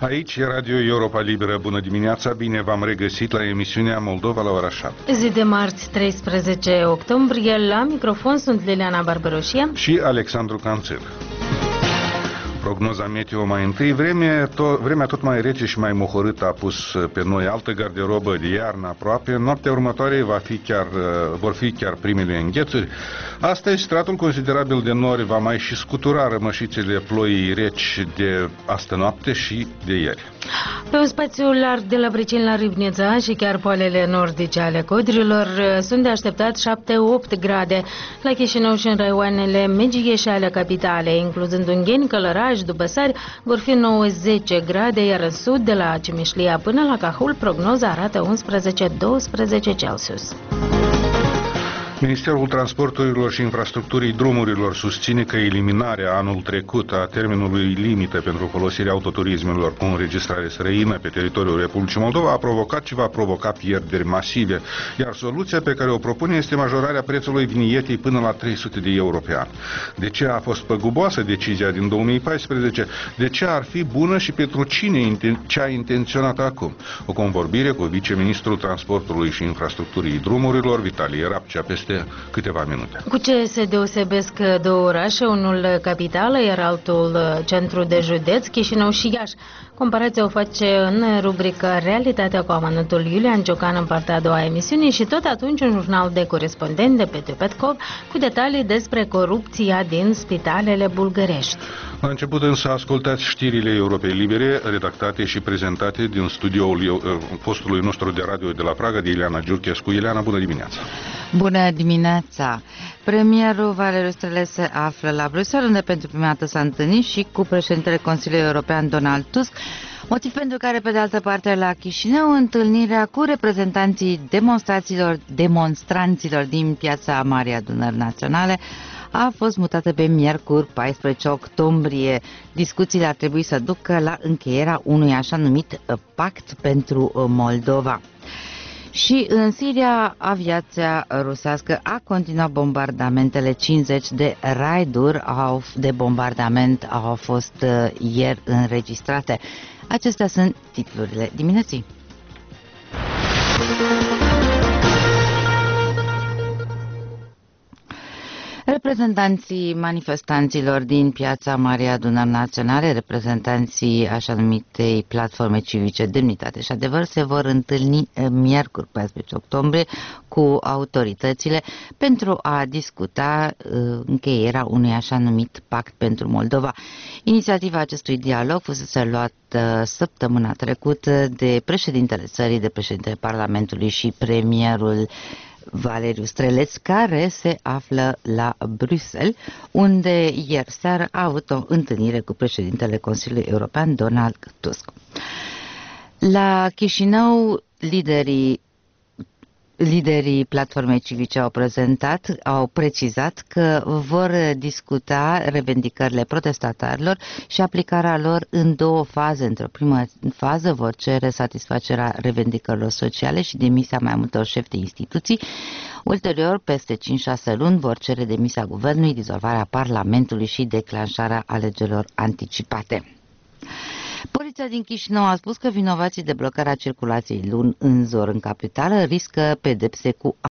Aici e Radio Europa Liberă. Bună dimineața, bine v-am regăsit la emisiunea Moldova la ora 7. Zi de marți, 13 octombrie, la microfon sunt Liliana Barbaroșie și Alexandru Canțel. Prognoza meteo mai întâi, vremea tot mai rece și mai mohorâtă a pus pe noi altă garderobă de iarnă aproape. Noaptea următoare vor fi chiar primele înghețuri. Astăzi, stratul considerabil de nori va mai și scutura rămășițele ploii reci de astă noapte și de ieri. Pe un spațiu larg de la Briceni la Râbnița și chiar poalele nordice ale Codrilor sunt de așteptat 7-8 grade. La Chișinău și în raioanele Megie și ale capitale, incluzând Ungheni, Călăraș, Dubăsari, vor fi 9-10 grade, iar în sud, de la Cimișlia până la Cahul, prognoza arată 11-12 Celsius. Ministerul Transporturilor și Infrastructurii Drumurilor susține că eliminarea anul trecut a termenului limită pentru folosirea autoturismelor cu înregistrare străină pe teritoriul Republicii Moldova a provocat și va provoca pierderi masive, iar soluția pe care o propune este majorarea prețului vinietei până la 300 de euro pe an. De ce a fost păguboasă decizia din 2014? De ce ar fi bună și pentru cine ce a intenționat acum? O convorbire cu viceministrul Transportului și Infrastructurii Drumurilor, Vitalie Rapcea, peste câteva minute. Cu ce se deosebesc două orașe, unul capitală, iar altul centru de județ, Chișinău și Iași? Comparația o face în rubrica Realitatea cu amănuntul Iulian Ciocan în partea a doua a emisiunii și tot atunci un jurnal de corespondent de Petru Petkov cu detalii despre corupția din spitalele bulgărești. La început însă ascultați știrile Europei Libere, redactate și prezentate din studioul postului nostru de radio de la Praga, de Ileana Giurchescu. Ileana, bună dimineața! Bună dimineața! Premierul Valeriu Străle se află la Bruxelles, unde pentru prima dată s-a întâlnit și cu președintele Consiliului European Donald Tusk, motiv pentru care, pe de altă parte, la Chișinău, întâlnirea cu reprezentanții demonstranților din piața Marii Adunări Naționale a fost mutată pe miercuri 14 octombrie. Discuțiile ar trebui să ducă la încheierea unui așa numit pact pentru Moldova. Și în Siria, aviația rusească a continuat bombardamentele. 50 de raiduri de bombardament au fost ieri înregistrate. Acestea sunt titlurile dimineții. Reprezentanții manifestanților din piața Marii Adunări Naționale, reprezentanții așa numitei platforme civice Demnitate și Adevăr, se vor întâlni miercuri 14 octombrie cu autoritățile pentru a discuta încheierea unui așa numit pact pentru Moldova. Inițiativa acestui dialog fusese luată săptămâna trecută de președintele țării, de președintele Parlamentului și premierul Valeriu Streleț, care se află la Bruxelles, unde ieri seară a avut o întâlnire cu președintele Consiliului European, Donald Tusk. La Chișinău, liderii platformei civice au precizat că vor discuta revendicările protestatarilor și aplicarea lor în două faze. Într-o primă fază vor cere satisfacerea revendicărilor sociale și demisia mai multor șefi de instituții. Ulterior, peste 5-6 luni, vor cere demisia guvernului, dizolvarea Parlamentului și declanșarea alegerilor anticipate. Poliția din Chișinău a spus că vinovații de blocarea circulației luni în zor în capitală riscă pedepse cu